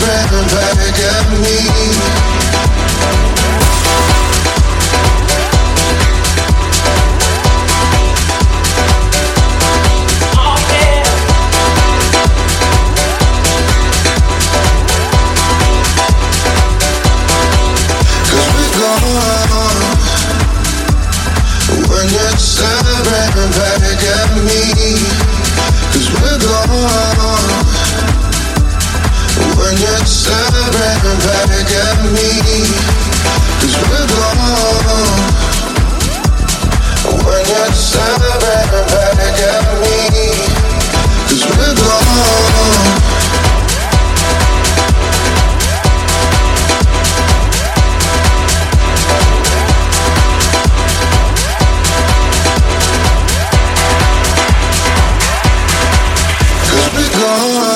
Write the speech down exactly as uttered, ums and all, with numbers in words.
staring back at me. When you're staring back at me, 'cause we're gone. When you're staring back at me, 'cause we're gone. When you're staring back at me, 'cause we're gone. Gone.